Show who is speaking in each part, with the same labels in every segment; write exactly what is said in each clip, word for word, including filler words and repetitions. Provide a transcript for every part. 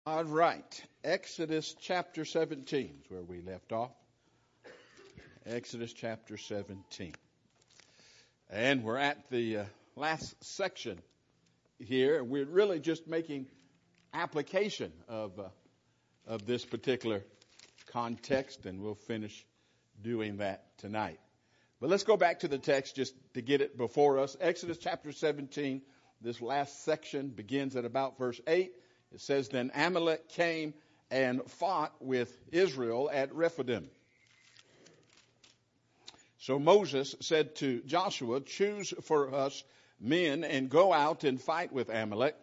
Speaker 1: All right, Exodus chapter seventeen is where we left off. Exodus chapter seventeen. And we're at the uh, last section here. We're really just making application of uh, of this particular context, and we'll finish doing that tonight. But let's go back to the text just to get it before us. Exodus chapter seventeen, this last section begins at about verse eight. It says, Then Amalek came and fought with Israel at Rephidim. So Moses said to Joshua, Choose for us men and go out and fight with Amalek.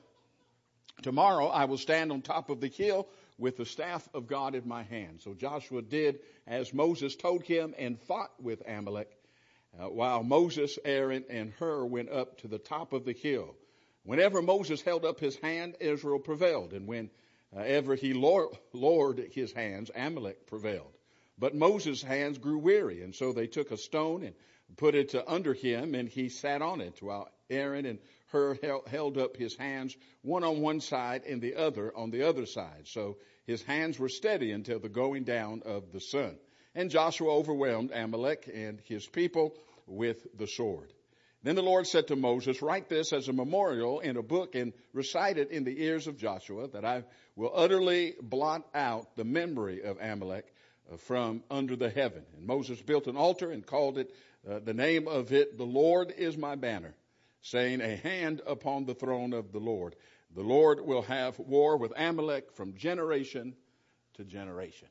Speaker 1: Tomorrow I will stand on top of the hill with the staff of God in my hand. So Joshua did as Moses told him and fought with Amalek, uh, while Moses, Aaron, and Hur went up to the top of the hill. Whenever Moses held up his hand, Israel prevailed. And whenever he lowered his hands, Amalek prevailed. But Moses' hands grew weary, and so they took a stone and put it under him, and he sat on it, while Aaron and Hur held up his hands, one on one side and the other on the other side. So his hands were steady until the going down of the sun. And Joshua overwhelmed Amalek and his people with the sword. Then the Lord said to Moses, Write this as a memorial in a book and recite it in the ears of Joshua, that I will utterly blot out the memory of Amalek from under the heaven. And Moses built an altar and called it, uh, the name of it, The Lord is my banner, saying, A hand upon the throne of the Lord. The Lord will have war with Amalek from generation to generation.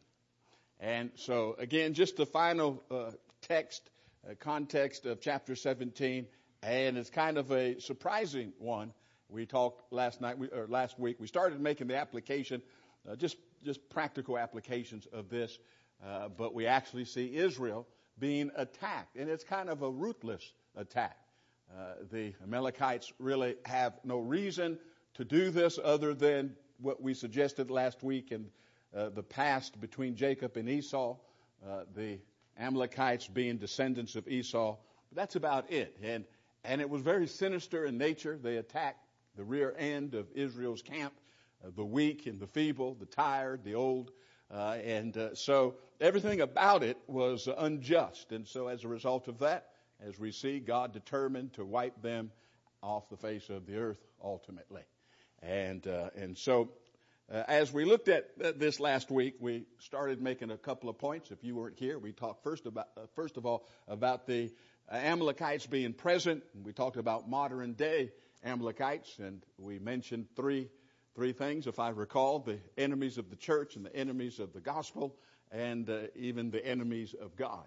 Speaker 1: And so, again, just the final uh, text, uh, context of chapter seventeen. And it's kind of a surprising one. We talked last night, or last week. We started making the application, uh, just just practical applications of this. Uh, but we actually see Israel being attacked, and it's kind of a ruthless attack. Uh, the Amalekites really have no reason to do this other than what we suggested last week in uh, the past between Jacob and Esau. Uh, the Amalekites being descendants of Esau. But that's about it. And And it was very sinister in nature. They attacked the rear end of Israel's camp, uh, the weak and the feeble, the tired, the old. Uh, and uh, so everything about it was unjust. And so as a result of that, as we see, God determined to wipe them off the face of the earth ultimately. And uh, and so uh, as we looked at uh, this last week, we started making a couple of points. If you weren't here, we talked first about uh, first of all about the Amalekites being present. We talked about modern day Amalekites, and we mentioned three three things, if I recall: the enemies of the church, and the enemies of the gospel, and uh, even the enemies of God.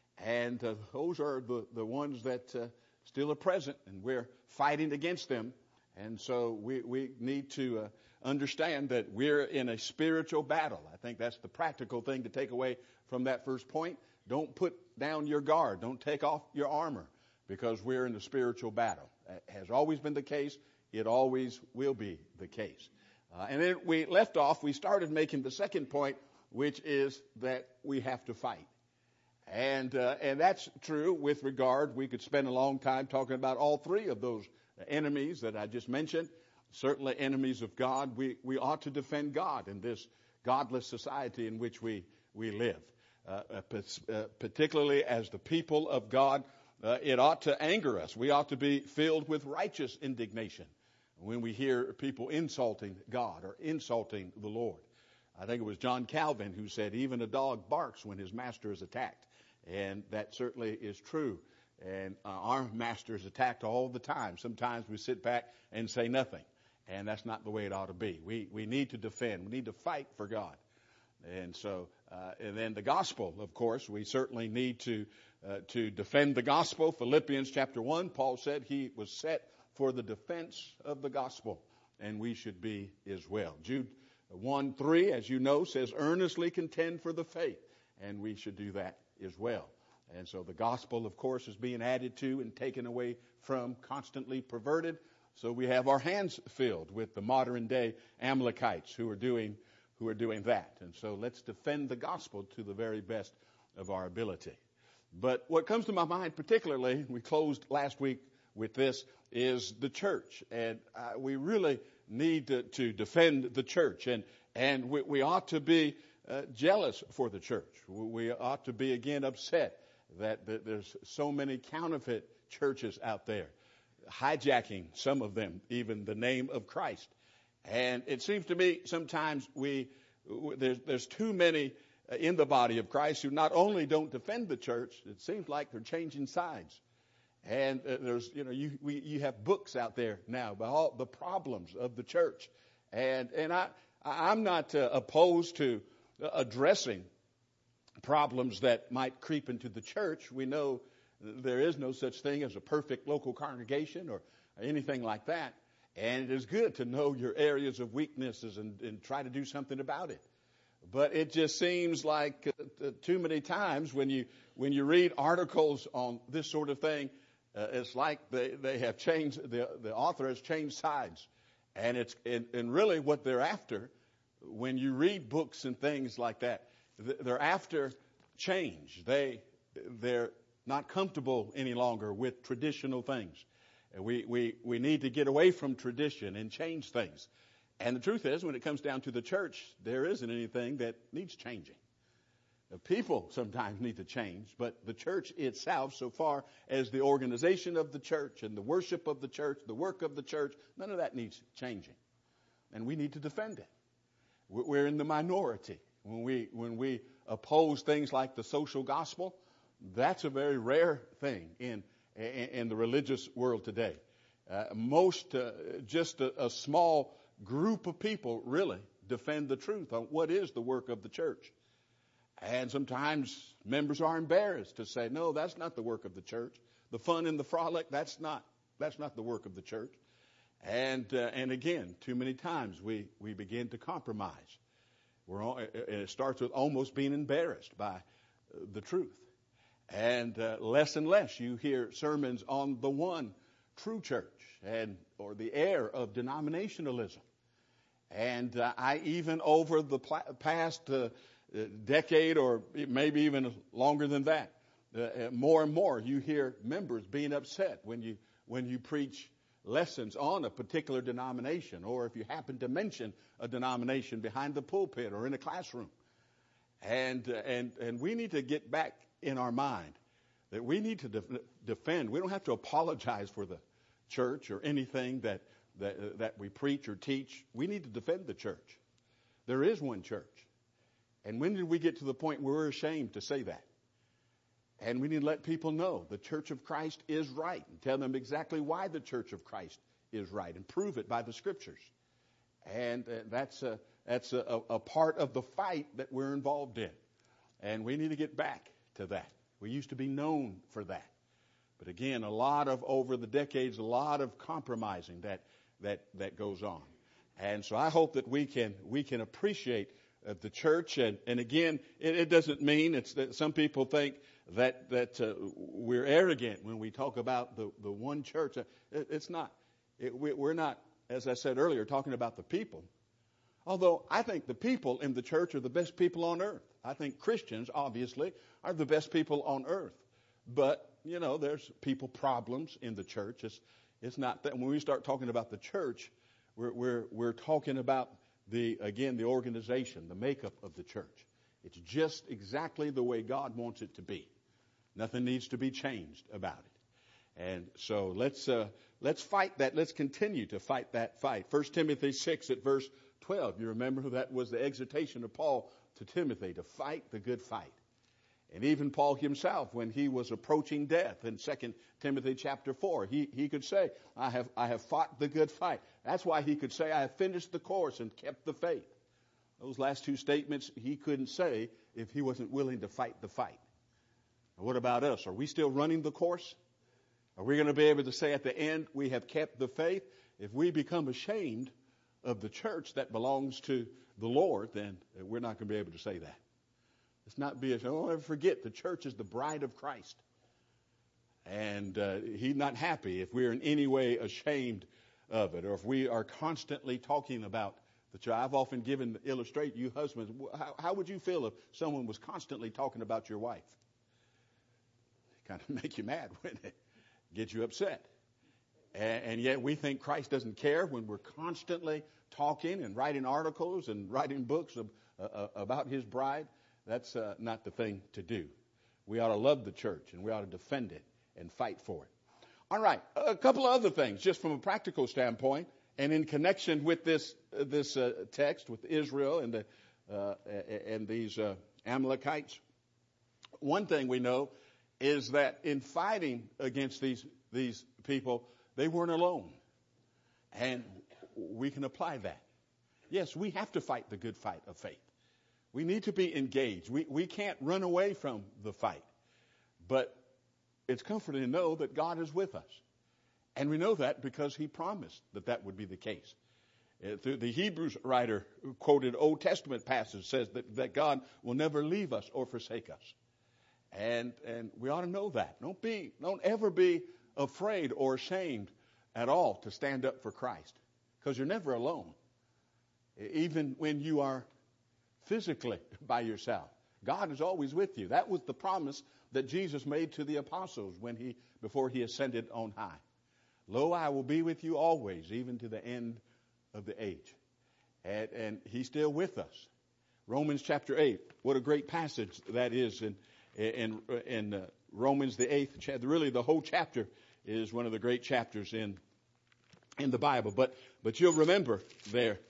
Speaker 1: And uh, those are the, the ones that uh, still are present, and we're fighting against them. And so we, we need to uh, understand that we're in a spiritual battle. I think that's the practical thing to take away from that first point. Don't put down your guard. Don't take off your armor, because we're in a spiritual battle. It has always been the case. It always will be the case. Uh, and then we left off, we started making the second point, which is that we have to fight. And uh, and that's true with regard. We could spend a long time talking about all three of those enemies that I just mentioned. Certainly enemies of God. We, we ought to defend God in this godless society in which we, we live. Uh, uh, particularly as the people of God, uh, it ought to anger us. We ought to be filled with righteous indignation when we hear people insulting God or insulting the Lord. I think it was John Calvin who said, even a dog barks when his master is attacked. And that certainly is true. And uh, our master is attacked all the time. Sometimes we sit back and say nothing. And that's not the way it ought to be. We, we need to defend. We need to fight for God. And so, uh, and then the gospel, of course, we certainly need to uh, to defend the gospel. Philippians chapter one, Paul said he was set for the defense of the gospel, and we should be as well. Jude one three, as you know, says, earnestly contend for the faith, and we should do that as well. And so the gospel, of course, is being added to and taken away from, constantly perverted. So we have our hands filled with the modern day Amalekites who are doing who are doing that. And so let's defend the gospel to the very best of our ability. But what comes to my mind particularly, we closed last week with this, is the church. And uh, we really need to, to defend the church. And And we, we ought to be uh, jealous for the church. We ought to be, again, upset that, that there's so many counterfeit churches out there, hijacking some of them, even the name of Christ. And it seems to me sometimes we there's, there's too many in the body of Christ who not only don't defend the church, it seems like they're changing sides. And uh, there's, you know, you we, you have books out there now about all the problems of the church. And and I, I'm not uh, opposed to addressing problems that might creep into the church. We know there is no such thing as a perfect local congregation or anything like that. And it is good to know your areas of weaknesses and, and try to do something about it. But it just seems like uh, too many times when you when you read articles on this sort of thing, uh, it's like they, they have changed, the, the author has changed sides. And it's and, and really what they're after, when you read books and things like that, they're after change. They, they're not comfortable any longer with traditional things. We, we, we need to get away from tradition and change things. And the truth is, when it comes down to the church, there isn't anything that needs changing. The people sometimes need to change, but the church itself, so far as the organization of the church and the worship of the church, the work of the church, none of that needs changing. And we need to defend it. We're in the minority. When we, when we oppose things like the social gospel, that's a very rare thing in in the religious world today. Uh, most, uh, just a, a small group of people really defend the truth on what is the work of the church. And sometimes members are embarrassed to say, no, that's not the work of the church. The fun and the frolic, that's not, that's not the work of the church. And, uh, and again, too many times we, we begin to compromise. We're all, it starts with almost being embarrassed by the truth. And uh, less and less you hear sermons on the one true church and or the air of denominationalism. And uh, I even over the pl- past uh, decade or maybe even longer than that, uh, more and more you hear members being upset when you when you preach lessons on a particular denomination, or if you happen to mention a denomination behind the pulpit or in a classroom. And uh, and and we need to get back in our mind that we need to def- defend. We don't have to apologize for the church or anything that, that, uh, that we preach or teach. We need to defend the church. There is one church. And when did we get to the point where we're ashamed to say that? And we need to let people know the Church of Christ is right and tell them exactly why the Church of Christ is right and prove it by the Scriptures. And uh, that's, a, that's a, a part of the fight that we're involved in. And we need to get back to that. We used to be known for that. But again, a lot of, over the decades, a lot of compromising that that that goes on. And so I hope that we can we can appreciate uh, the church. And, and again, it, it doesn't mean, it's that some people think that that uh, we're arrogant when we talk about the, the one church. It, it's not. It, we, we're not, as I said earlier, talking about the people. Although I think the people in the church are the best people on earth. I think Christians, obviously, are the best people on earth. But, you know, there's people problems in the church. It's, it's not that when we start talking about the church, we're, we're, we're talking about the, again, the organization, the makeup of the church. It's just exactly the way God wants it to be. Nothing needs to be changed about it. And so let's, uh, let's fight that. Let's continue to fight that fight. First Timothy six at verse twelve. You remember that was the exhortation of Paul to Timothy to fight the good fight. And even Paul himself, when he was approaching death in Second Timothy chapter four, he, he could say, I have, I have fought the good fight. That's why he could say, I have finished the course and kept the faith. Those last two statements he couldn't say if he wasn't willing to fight the fight. Now, what about us? Are we still running the course? Are we going to be able to say at the end, we have kept the faith? If we become ashamed of the church that belongs to the Lord, then we're not going to be able to say that. Let's not be ashamed. Don't ever forget, the church is the bride of Christ. And uh, he's not happy if we're in any way ashamed of it, or if we are constantly talking about the church. I've often given, illustrate you husbands, how, how would you feel if someone was constantly talking about your wife? It kind of make you mad, wouldn't it? Get you upset. And, and yet we think Christ doesn't care when we're constantly talking and writing articles and writing books of, uh, about his bride. That's uh, not the thing to do. We ought to love the church, and we ought to defend it and fight for it. All right, a couple of other things, just from a practical standpoint, and in connection with this uh, this uh, text with Israel and the uh, and these uh, Amalekites. One thing we know is that in fighting against these these people, they weren't alone, and we can apply that. Yes, we have to fight the good fight of faith. We need to be engaged. We we can't run away from the fight. But it's comforting to know that God is with us. And we know that because he promised that that would be the case. Uh, the Hebrews writer who quoted Old Testament passage says that, that God will never leave us or forsake us. And and we ought to know that. Don't be don't ever be afraid or ashamed at all to stand up for Christ. Because you're never alone. Even when you are physically by yourself. God is always with you. That was the promise that Jesus made to the apostles when he before he ascended on high. Lo, I will be with you always, even to the end of the age. And, and he's still with us. Romans chapter eight. What a great passage that is in in in uh, Romans the eighth chapter. Really, the whole chapter is one of the great chapters in in the Bible. But but you'll remember there,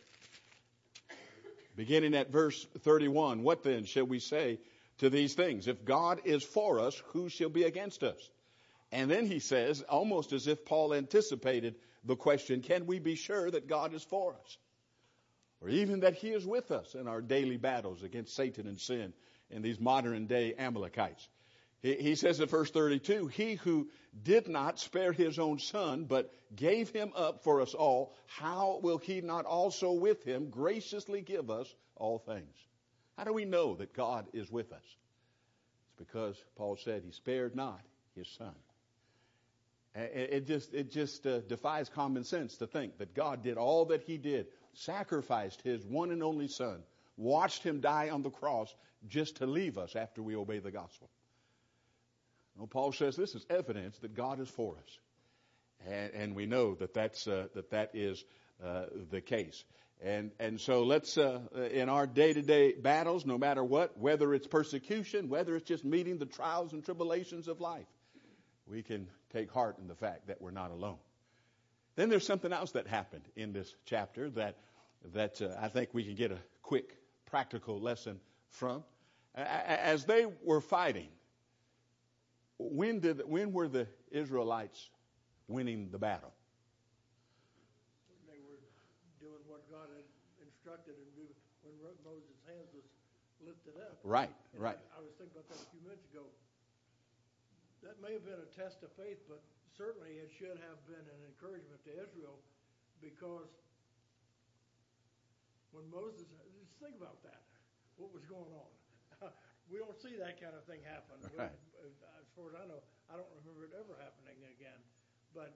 Speaker 1: beginning at verse thirty-one, what then shall we say to these things? If God is for us, who shall be against us? And then he says, almost as if Paul anticipated the question, can we be sure that God is for us? Or even that he is with us in our daily battles against Satan and sin and these modern day Amalekites. He, he says in verse thirty-two, he who did not spare his own son, but gave him up for us all, how will he not also with him graciously give us all things? How do we know that God is with us? It's because Paul said he spared not his son. It just it just uh, defies common sense to think that God did all that he did, sacrificed his one and only son, watched him die on the cross just to leave us after we obey the gospel. Well, Paul says this is evidence that God is for us, and, and we know that that's uh, that that is uh, the case. And and so let's uh, in our day-to-day battles, no matter what, whether it's persecution, whether it's just meeting the trials and tribulations of life, we can take heart in the fact that we're not alone. Then there's something else that happened in this chapter that that uh, I think we can get a quick practical lesson from. As they were fighting, when did when were the Israelites winning the battle?
Speaker 2: When they were doing what God had instructed them to do when Moses' hands was lifted up.
Speaker 1: Right,
Speaker 2: and
Speaker 1: right.
Speaker 2: I, I was thinking about that a few minutes ago. That may have been a test of faith, but certainly it should have been an encouragement to Israel, because when Moses, just think about that, what was going on. We don't see that kind of thing happen.
Speaker 1: Right.
Speaker 2: As far as I know, I don't remember it ever happening again. But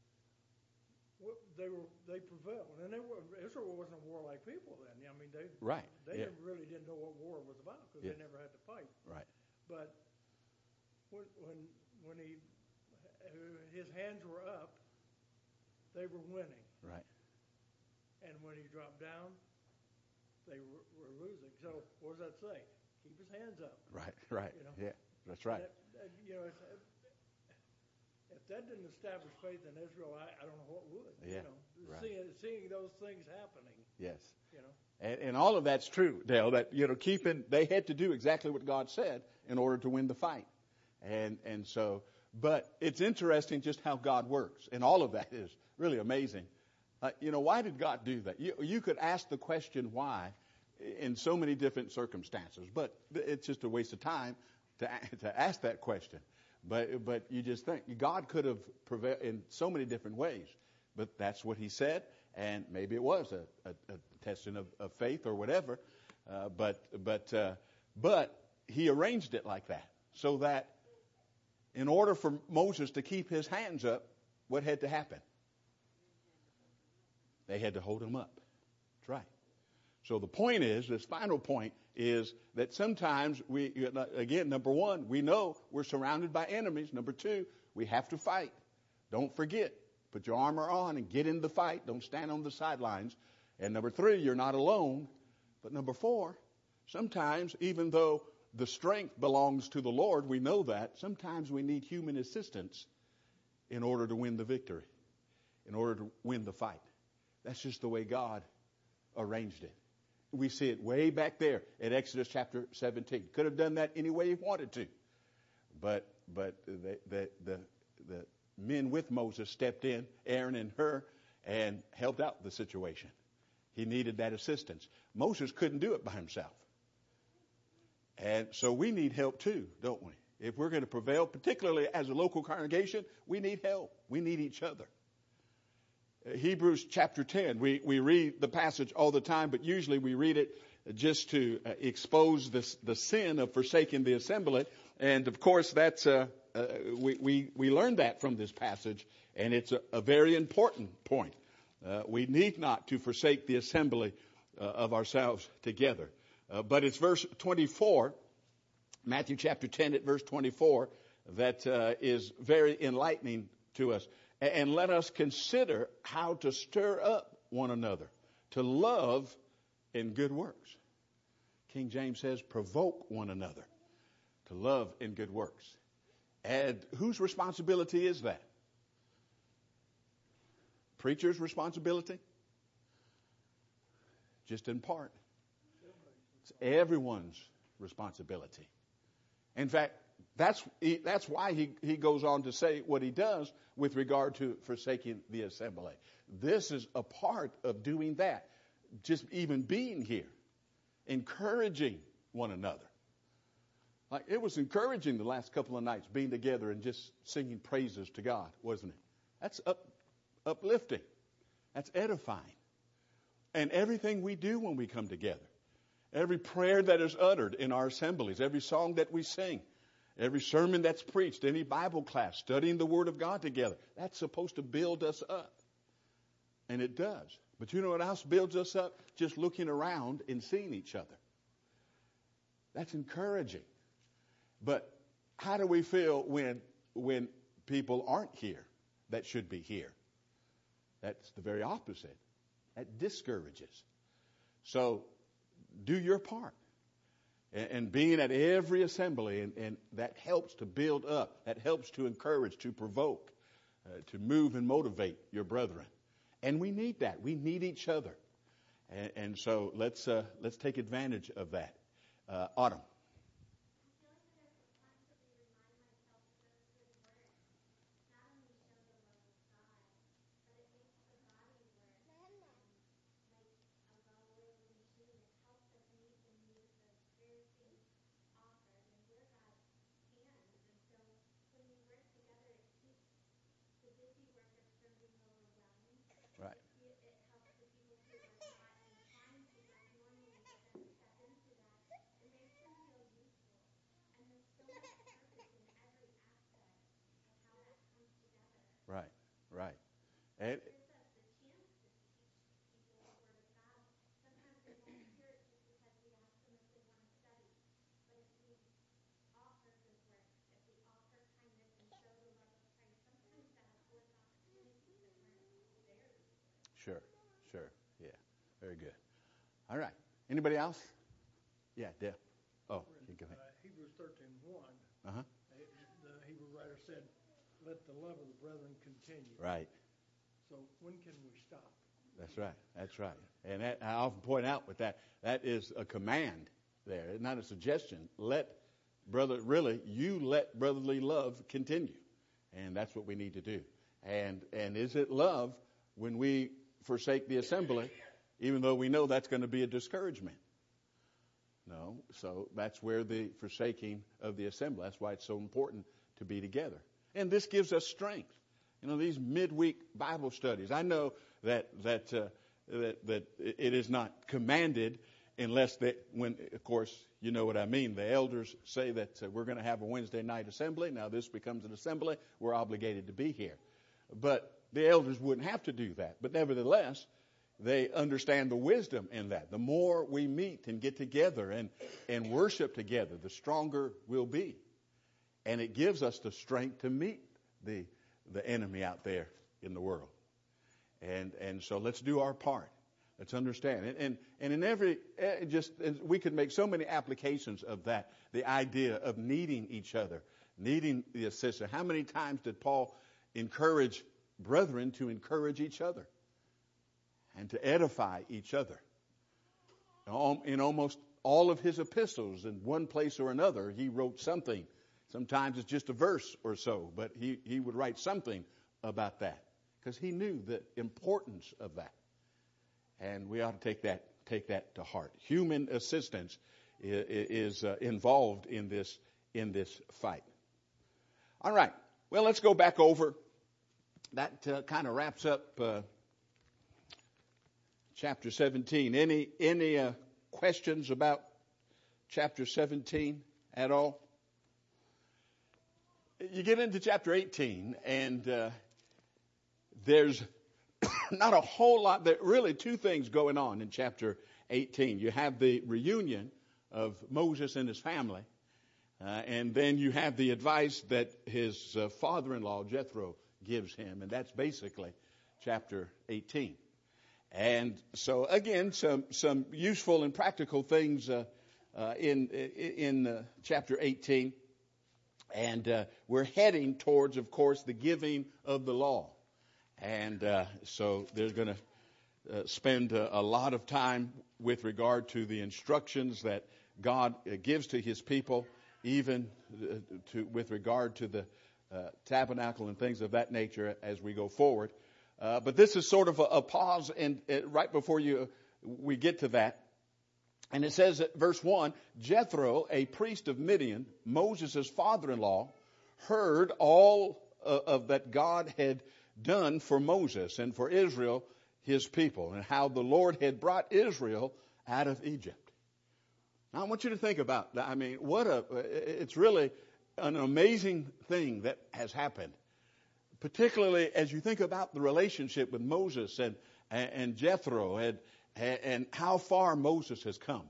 Speaker 2: they were they prevailed, and they were, Israel wasn't a warlike people then. I mean, they
Speaker 1: right.
Speaker 2: they
Speaker 1: yeah.
Speaker 2: really didn't know what war was about because
Speaker 1: yeah.
Speaker 2: they never had to fight.
Speaker 1: Right.
Speaker 2: But when when when he his hands were up, they were winning.
Speaker 1: Right.
Speaker 2: And when he dropped down, they were, were losing. So what does that say? Keep his hands up.
Speaker 1: Right. Right.
Speaker 2: You know?
Speaker 1: Yeah. That's right.
Speaker 2: That, that, you know, it's, if that didn't establish faith in Israel, I, I don't know what would.
Speaker 1: Yeah.
Speaker 2: You know,
Speaker 1: right.
Speaker 2: seeing seeing those things happening.
Speaker 1: Yes.
Speaker 2: You know.
Speaker 1: And, and all of that's true, Dale. That you know, keeping they had to do exactly what God said in order to win the fight, and and so. But it's interesting just how God works, and all of that is really amazing. Uh, you know, why did God do that? You you could ask the question why in so many different circumstances, but it's just a waste of time to to ask that question. But but you just think God could have prevailed in so many different ways, but that's what He said, and maybe it was a, a, a testing of, of faith or whatever. Uh, but but uh, but He arranged it like that so that in order for Moses to keep his hands up, what had to happen? They had to hold him up. That's right. So the point is, this final point is that sometimes we, again, number one, we know we're surrounded by enemies. Number two, we have to fight. Don't forget, Put your armor on and get in the fight. Don't stand on the sidelines. And number three, you're not alone. But number four, sometimes even though the strength belongs to the Lord, we know that, sometimes we need human assistance in order to win the victory, in order to win the fight. That's just the way God arranged it. We see it way back there at Exodus chapter seventeen. Could have done that any way he wanted to. But but the the the, the men with Moses stepped in, Aaron and Hur, and helped out the situation. He needed that assistance. Moses couldn't do it by himself. And so we need help too, don't we? If we're going to prevail, particularly as a local congregation, we need help. We need each other. Uh, Hebrews chapter ten, we, we read the passage all the time, but usually we read it just to uh, expose this, the sin of forsaking the assembly. And of course, that's uh, uh, we, we, we learned that from this passage, and it's a, a very important point. Uh, we need not to forsake the assembly uh, of ourselves together. Uh, but it's verse twenty-four, Matthew chapter ten at verse twenty-four, that uh, is very enlightening to us. And, and let us consider how to stir up one another to love and good works. King James says, provoke one another to love and good works. And whose responsibility is that? Preacher's responsibility? Just in part. It's everyone's responsibility. In fact, that's that's why he, he goes on to say what he does with regard to forsaking the assembly. This is a part of doing that. Just even being here. Encouraging one another. Like it was encouraging the last couple of nights being together and just singing praises to God, wasn't it? That's up, uplifting. That's edifying. And everything we do when we come together. Every prayer that is uttered in our assemblies, every song that we sing, every sermon that's preached, any Bible class, studying the Word of God together, that's supposed to build us up. And it does. But you know what else builds us up? Just looking around and seeing each other. That's encouraging. But how do we feel when when people aren't here that should be here? That's the very opposite. That discourages. So do your part. And, and being at every assembly, and, and that helps to build up. That helps to encourage, to provoke, uh, to move and motivate your brethren. And we need that. We need each other. And, and so let's uh, let's take advantage of that. Uh, Autumn. Right. Right, right. And Sure, sure. Yeah, very good. All right. Anybody else? Yeah, Deb. Oh, you go ahead.
Speaker 2: Uh, Hebrews thirteen one.
Speaker 1: Uh-huh.
Speaker 2: The Hebrew writer said, let the love of the brethren continue.
Speaker 1: Right.
Speaker 2: So when can we stop?
Speaker 1: That's right. That's right. And that, I often point out with that, that is a command there. It's not a suggestion. Let brother, really, you let brotherly love continue. And that's what we need to do. And and is it love when we forsake the assembly, even though we know that's going to be a discouragement? No. So that's where the forsaking of the assembly, that's why it's so important to be together. And this gives us strength. You know, these midweek Bible studies, I know that that uh, that, that it is not commanded unless that, when, of course, you know what I mean. The elders say that uh, we're going to have a Wednesday night assembly. Now this becomes an assembly. We're obligated to be here. But the elders wouldn't have to do that. But nevertheless, they understand the wisdom in that. The more we meet and get together and, and worship together, the stronger we'll be. And it gives us the strength to meet the, the enemy out there in the world. And and so let's do our part. Let's understand. And and, and in every, just we could make so many applications of that. The idea of needing each other, needing the assistance. How many times did Paul encourage brethren to encourage each other and to edify each other? In almost all of his epistles, in one place or another, he wrote something. Sometimes it's just a verse or so, but he, he would write something about that because he knew the importance of that. And we ought to take that take that to heart. Human assistance is, is uh, involved in this in this fight. All right. Well, let's go back over. That uh, kind of wraps up uh, chapter seventeen. Any any uh, questions about chapter seventeen at all? You get into chapter eighteen, and uh, there's not a whole lot. There really two things going on in chapter eighteen. You have the reunion of Moses and his family, uh, and then you have the advice that his uh, father-in-law Jethro gives him, and that's basically chapter eighteen. And so again, some some useful and practical things uh, uh, in in uh, chapter eighteen, and uh, we're heading towards, of course, the giving of the law, and uh, so they're going to uh, spend a, a lot of time with regard to the instructions that God uh, gives to His people, even uh, to with regard to the Uh, tabernacle and things of that nature as we go forward. Uh, but this is sort of a, a pause and uh, right before you we get to that. And it says at verse one, Jethro, a priest of Midian, Moses' father-in-law, heard all uh, of that God had done for Moses and for Israel, his people, and how the Lord had brought Israel out of Egypt. Now I want you to think about that. I mean, what a, it's really an amazing thing that has happened, particularly as you think about the relationship with Moses and, and, and Jethro and, and how far Moses has come.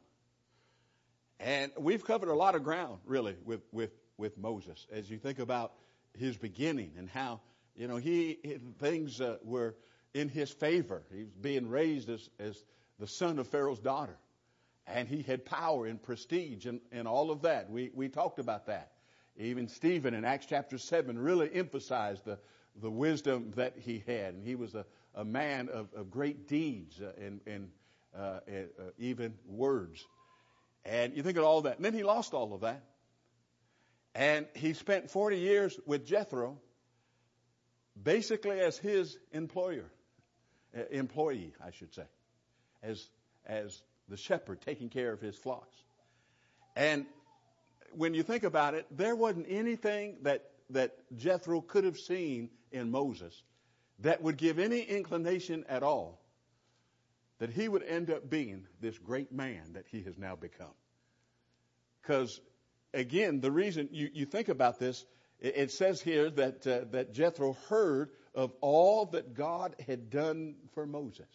Speaker 1: And we've covered a lot of ground, really, with, with, with Moses as you think about his beginning and how, you know, he, things uh, were in his favor. He was being raised as, as the son of Pharaoh's daughter, and he had power and prestige and, and all of that. We, we talked about that. Even Stephen in Acts chapter seven really emphasized the, the wisdom that he had. And he was a, a man of, of great deeds uh, and, and uh, uh, even words. And you think of all that. And then he lost all of that. And he spent forty years with Jethro, basically as his employer, uh, employee, I should say, as, as the shepherd taking care of his flocks. And when you think about it, there wasn't anything that, that Jethro could have seen in Moses that would give any inclination at all that he would end up being this great man that he has now become. Because, again, the reason you, you think about this, it, it says here that, uh, that Jethro heard of all that God had done for Moses.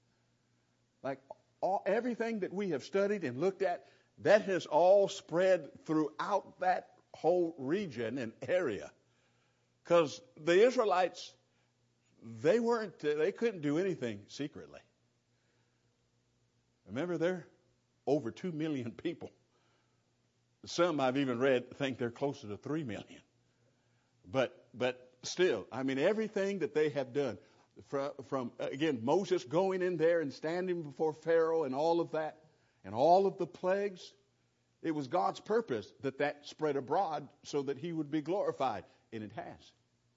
Speaker 1: Like all, everything that we have studied and looked at, that has all spread throughout that whole region and area. Because the Israelites, they weren't, they couldn't do anything secretly. Remember, they're over two million people. Some I've even read think they're closer to three million. But, but still, I mean, everything that they have done, from, from again, Moses going in there and standing before Pharaoh and all of that, and all of the plagues, it was God's purpose that that spread abroad so that he would be glorified, and it has.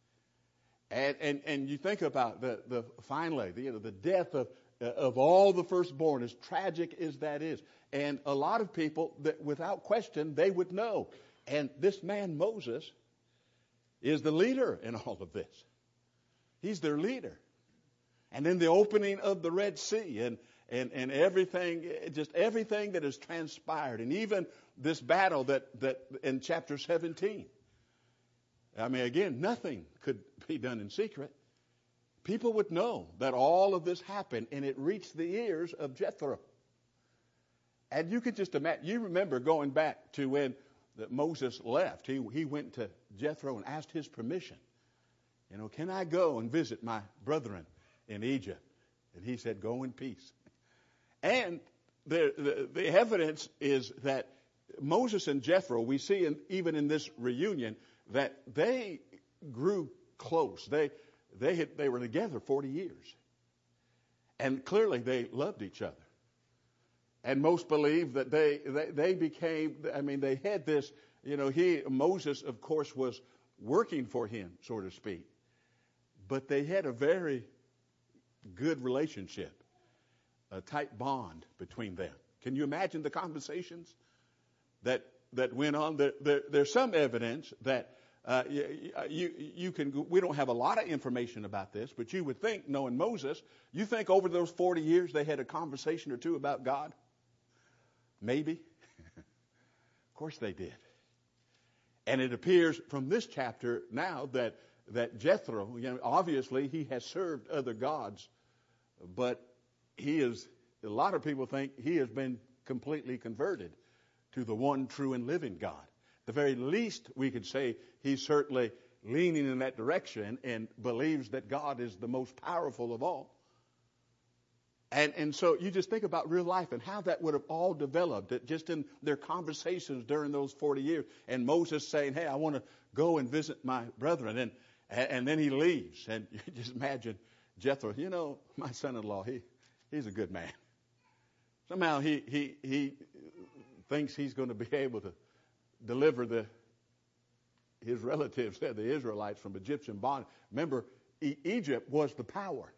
Speaker 1: And and, and you think about the, the finally, the, you know, the death of of all the firstborn, as tragic as that is. And a lot of people, that without question, they would know. And this man, Moses, is the leader in all of this. He's their leader. And then the opening of the Red Sea and And, and everything, just everything that has transpired. And even this battle that, that in chapter seventeen. I mean, again, nothing could be done in secret. People would know that all of this happened, and it reached the ears of Jethro. And you could just imagine, you remember going back to when that Moses left. He, he went to Jethro and asked his permission. You know, can I go and visit my brethren in Egypt? And he said, go in peace. And the, the, the evidence is that Moses and Jethro, we see in, even in this reunion, that they grew close. They, they, had, they were together forty years. And clearly they loved each other. And most believe that they, they, they became, I mean, they had this, you know, he, Moses, of course, was working for him, so to speak. But they had a very good relationship, a tight bond between them. Can you imagine the conversations that that went on? There, there, there's some evidence that uh, you, you you can. We don't have a lot of information about this, but you would think, knowing Moses, you think over those forty years they had a conversation or two about God? Maybe. Of course they did. And it appears from this chapter now that that Jethro, you know, obviously he has served other gods, but he is, a lot of people think he has been completely converted to the one true and living God. The very least we could say he's certainly leaning in that direction and believes that God is the most powerful of all. And and so you just think about real life and how that would have all developed, that just in their conversations during those forty years. And Moses saying, hey, I want to go and visit my brethren. And and then he leaves. And you just imagine Jethro, you know, my son-in-law, he he's a good man. Somehow he he he thinks he's going to be able to deliver the his relatives, the Israelites, from Egyptian bondage. Remember, e- Egypt was the power.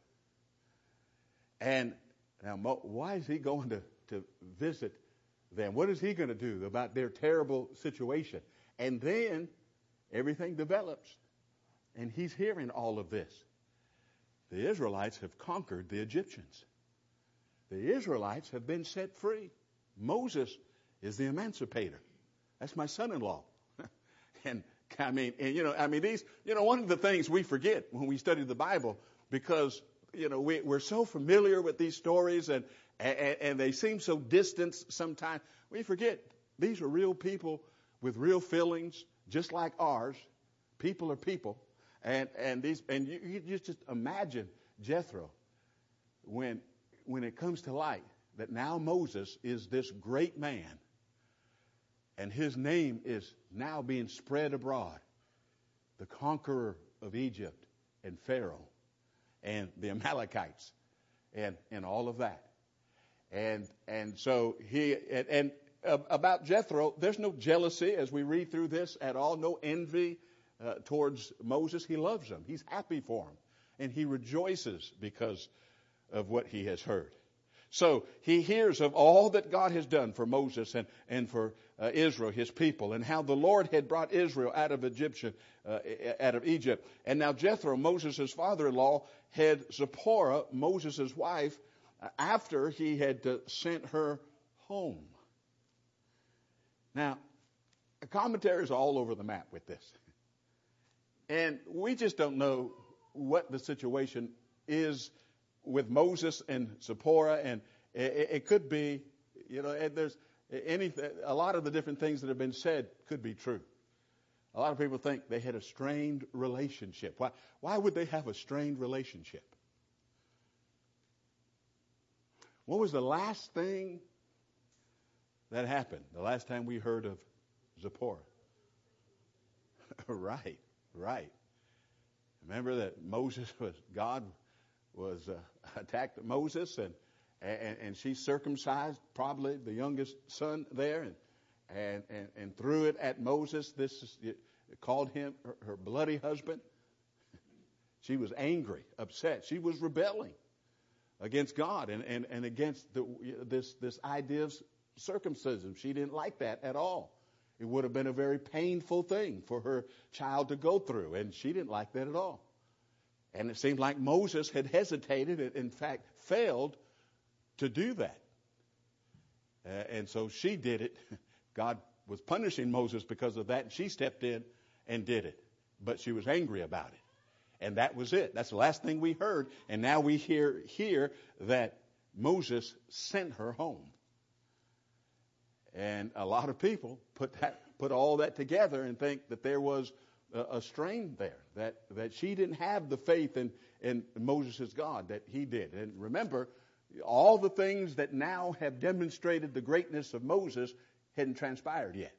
Speaker 1: And now, why is he going to, to visit them? What is he going to do about their terrible situation? And then everything develops. And he's hearing all of this. The Israelites have conquered the Egyptians. The Israelites have been set free. Moses is the emancipator. That's my son-in-law. and I mean, and, you know, I mean, these, you know, one of the things we forget when we study the Bible, because you know, we, we're so familiar with these stories and, and, and they seem so distant sometimes. We forget these are real people with real feelings, just like ours. People are people. And, and these, and you, you just imagine Jethro when, when it comes to light that now Moses is this great man and his name is now being spread abroad. The conqueror of Egypt and Pharaoh and the Amalekites, and and all of that, and and so he and, and uh, about Jethro, there's no jealousy as we read through this at all, no envy uh, towards Moses. He loves him, he's happy for him, and he rejoices because of what he has heard. So he hears of all that God has done for Moses and, and for uh, Israel, his people, and how the Lord had brought Israel out of Egyptian, uh, out of Egypt. And now Jethro, Moses' father-in-law, had Zipporah, Moses' wife, uh, after he had uh, sent her home. Now, commentaries are all over the map with this. And we just don't know what the situation is with Moses and Zipporah, and it, it could be, you know, and there's anything, a lot of the different things that have been said could be true. A lot of people think they had a strained relationship. Why, why would they have a strained relationship? What was the last thing that happened? The last time we heard of Zipporah? right, right. Remember that Moses was, God was uh, attacked Moses, and, and and she circumcised probably the youngest son there, and and and, and threw it at Moses. This is, it called him her, her bloody husband. She was angry, upset. She was rebelling against God and, and, and against the, this this idea of circumcision. She didn't like that at all. It would have been a very painful thing for her child to go through, and she didn't like that at all. And it seemed like Moses had hesitated and, in fact, failed to do that. Uh, and so she did it. God was punishing Moses because of that, and she stepped in and did it. But she was angry about it. And that was it. That's the last thing we heard. And now we hear here that Moses sent her home. And a lot of people put that, put all that together and think that there was uh, a strain there, that, that she didn't have the faith in, in Moses' God that he did. And remember, all the things that now have demonstrated the greatness of Moses hadn't transpired yet.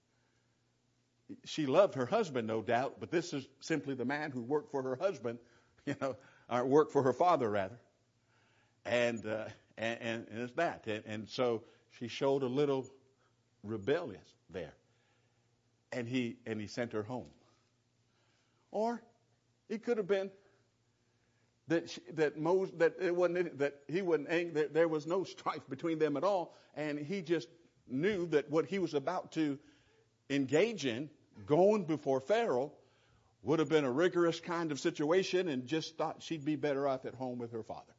Speaker 1: She loved her husband, no doubt, but this is simply the man who worked for her husband, you know, or worked for her father, rather. And, uh, and, and, and it's that. And, and so she showed a little rebellious there. And he, and he sent her home. Or it could have been that she, that Moses, that it wasn't, that he wasn't angry, that there was no strife between them at all. And he just knew that what he was about to engage in, going before Pharaoh, would have been a rigorous kind of situation, and just thought she'd be better off at home with her father.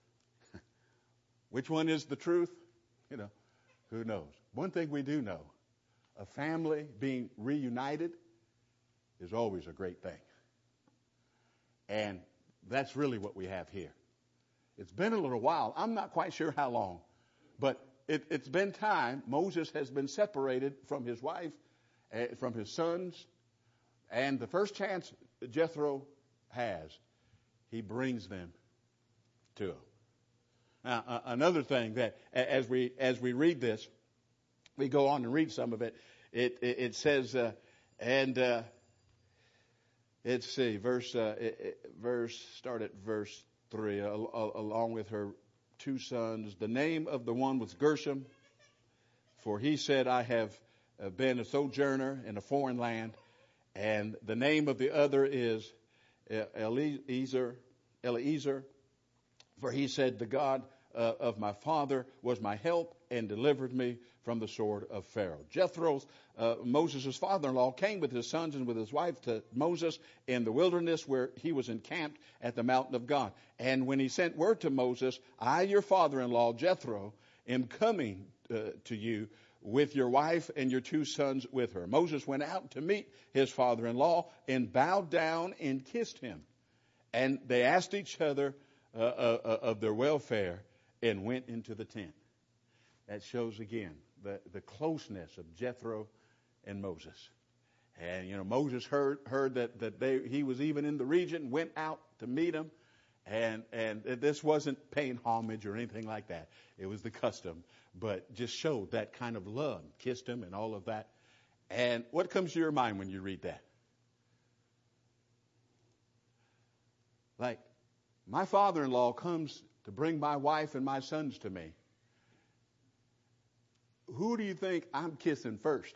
Speaker 1: Which one is the truth? You know, who knows? One thing we do know, a family being reunited is always a great thing. And that's really what we have here. It's been a little while. I'm not quite sure how long, but it, it's been time. Moses has been separated from his wife, uh, from his sons, and the first chance Jethro has, he brings them to him. Now, uh, another thing that as we as we read this, we go on and read some of it. It it, it says, uh, and uh, let's see, verse uh, it, verse start at verse three. Uh, along with her two sons, the name of the one was Gershom, for he said, "I have been a sojourner in a foreign land." And the name of the other is Eliezer, Eliezer, for he said, "The God uh, of my father was my help and delivered me from the sword of Pharaoh." Jethro, uh, Moses' father-in-law, came with his sons and with his wife to Moses in the wilderness where he was encamped at the mountain of God. And when he sent word to Moses, "I, your father-in-law, Jethro, am coming uh, to you with your wife and your two sons with her." Moses went out to meet his father-in-law and bowed down and kissed him. And they asked each other uh, uh, of their welfare and went into the tent. That shows again the, the closeness of Jethro and Moses. And, you know, Moses heard heard that, that they, he was even in the region, went out to meet him. And, and this wasn't paying homage or anything like that. It was the custom. But just showed that kind of love, kissed him and all of that. And what comes to your mind when you read that? Like, my father-in-law comes to bring my wife and my sons to me. Who do you think I'm kissing first?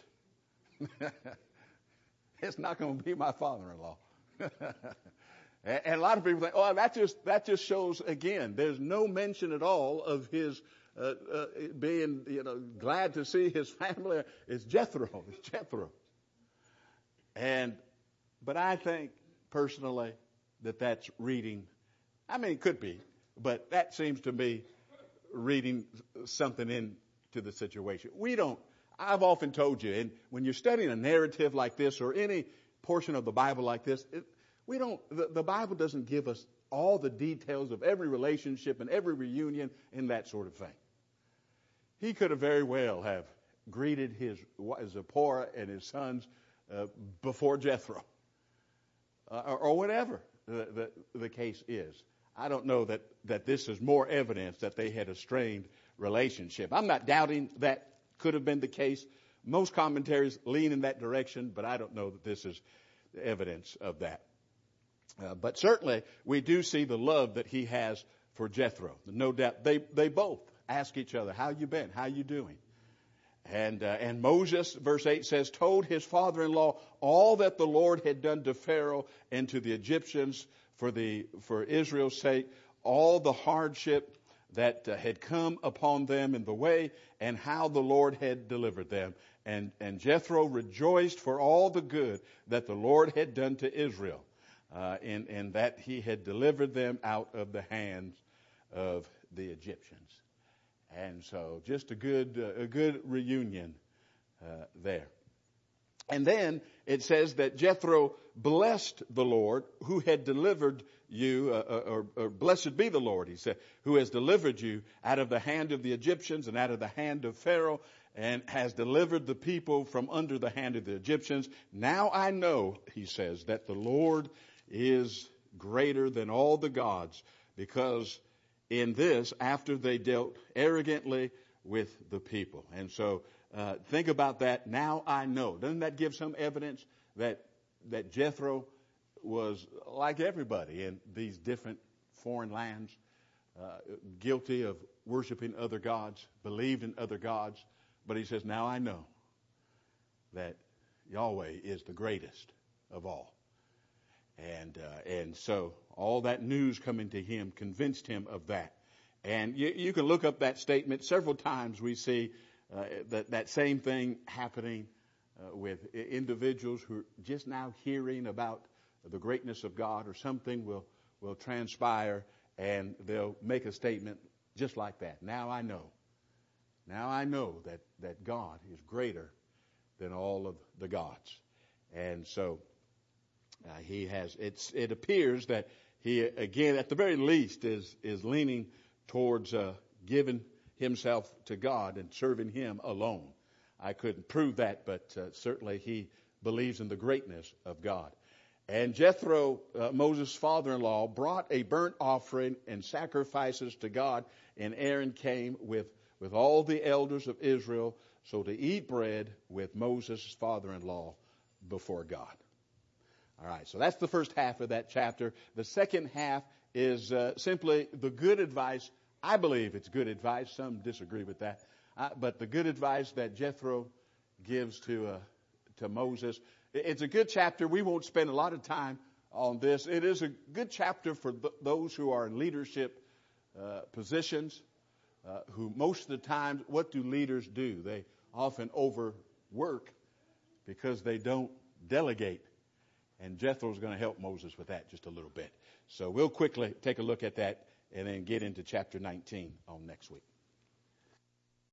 Speaker 1: It's not going to be my father-in-law. And a lot of people think, oh, that just that just shows, again, there's no mention at all of his uh, uh, being, you know, glad to see his family. It's Jethro. It's Jethro. And, but I think, personally, that that's reading, I mean, it could be, but that seems to be reading something into the situation. We don't, I've often told you, and when you're studying a narrative like this or any portion of the Bible like this, it, We don't, the, the Bible doesn't give us all the details of every relationship and every reunion and that sort of thing. He could have very well have greeted his Zipporah and his sons uh, before Jethro uh, or, or whatever the, the, the case is. I don't know that, that this is more evidence that they had a strained relationship. I'm not doubting that could have been the case. Most commentaries lean in that direction, but I don't know that this is evidence of that. Uh, but certainly, we do see the love that he has for Jethro. No doubt, they they both ask each other, "How you been? How you doing?" And uh, and Moses, verse eight says, told his father-in-law all that the Lord had done to Pharaoh and to the Egyptians for the for Israel's sake, all the hardship that uh, had come upon them in the way, and how the Lord had delivered them. And and Jethro rejoiced for all the good that the Lord had done to Israel. Uh, and, and that he had delivered them out of the hands of the Egyptians. And so just a good, uh, a good reunion uh, there. And then it says that Jethro blessed the Lord who had delivered you, uh, or, or blessed be the Lord, he said, who has delivered you out of the hand of the Egyptians and out of the hand of Pharaoh. and has delivered the people from under the hand of the Egyptians. Now I know, he says, that the Lord is greater than all the gods, because in this, after they dealt arrogantly with the people. And so uh, think about that. Now I know. Doesn't that give some evidence that that Jethro was like everybody in these different foreign lands, uh, guilty of worshiping other gods, believed in other gods? But he says, now I know that Yahweh is the greatest of all. And uh, and so all that news coming to him convinced him of that. And you, you can look up that statement. Several times we see uh, that, that same thing happening uh, with individuals who are just now hearing about the greatness of God, or something will, will transpire and they'll make a statement just like that. Now I know. Now I know that, that God is greater than all of the gods. And so uh, he has, it's, it appears that he, again, at the very least, is, is leaning towards uh, giving himself to God and serving him alone. I couldn't prove that, but uh, certainly he believes in the greatness of God. And Jethro, uh, Moses' father-in-law, brought a burnt offering and sacrifices to God, and Aaron came with with all the elders of Israel, so to eat bread with Moses' father-in-law before God. All right, so that's the first half of that chapter. The second half is uh, simply the good advice. I believe it's good advice. Some disagree with that. Uh, but the good advice that Jethro gives to uh, to Moses. It's a good chapter. We won't spend a lot of time on this. It is a good chapter for th- those who are in leadership uh, positions. Uh, who most of the time, what do leaders do? They often overwork because they don't delegate. And Jethro's going to help Moses with that just a little bit. So we'll quickly take a look at that and then get into chapter nineteen on next week.